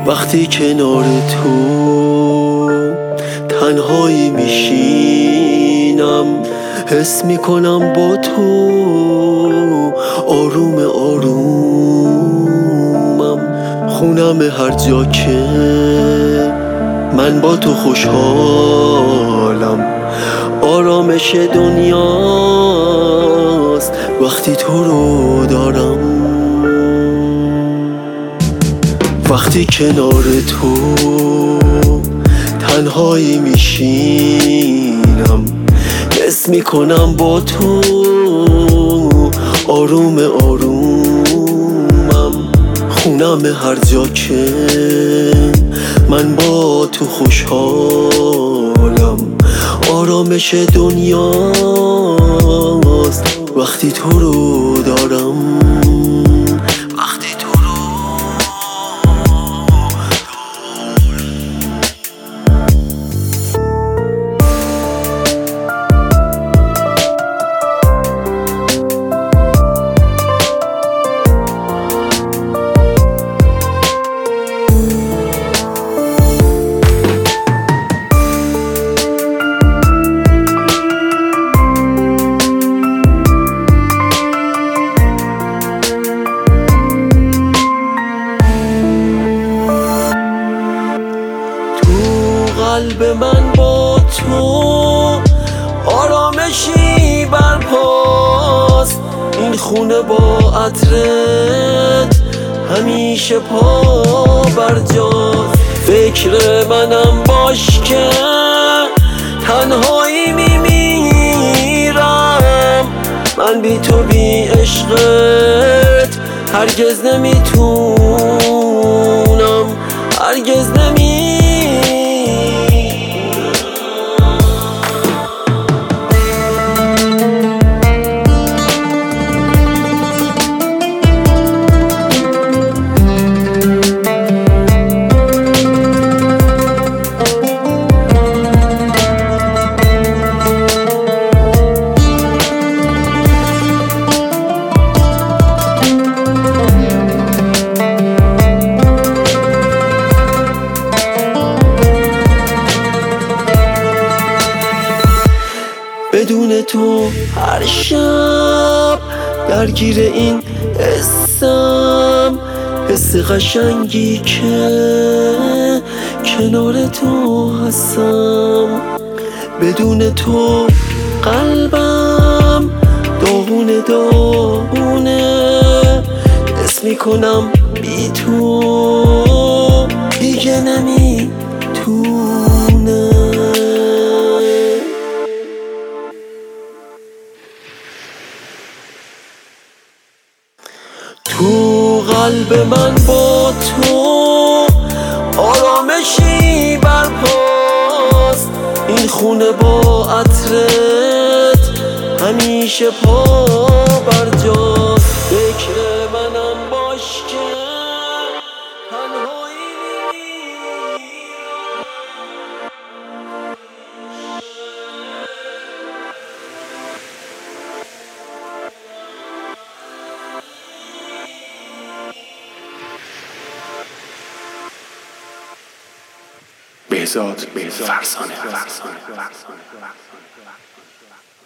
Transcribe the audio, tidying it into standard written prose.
وقتی کنار تو تنهایی میشینم، حس میکنم با تو آروم آرومم. خونم هر جا که من با تو خوشحالم. آرامش دنیاست وقتی تو رو دارم. وقتی کنار تو تنهایی میشینم، حس میکنم با تو آروم آرومم. خونم هر جا که من با تو خوشحالم. آرامش دنیاست وقتی تو رو دارم. وقتی تو رو قلب من با تو آرامشی برپاست. این خونه با عطرت همیشه پا برجاست. فکر منم باش که تنهایی میمیرم. من بی تو بی عشقت هرگز نمیتونم، هرگز بدون تو هر شب درگیر این حسم، حس قشنگی که کنار تو هستم. بدون تو قلبم داغونه داغونه. حس میکنم بی تو دیگه نمیتونه. تو قلب من با تو آرامشی برپاست. این خونه با عطرت همیشه پا برجاست. فکر منم باش که تنهایی بهزاد فرزانه.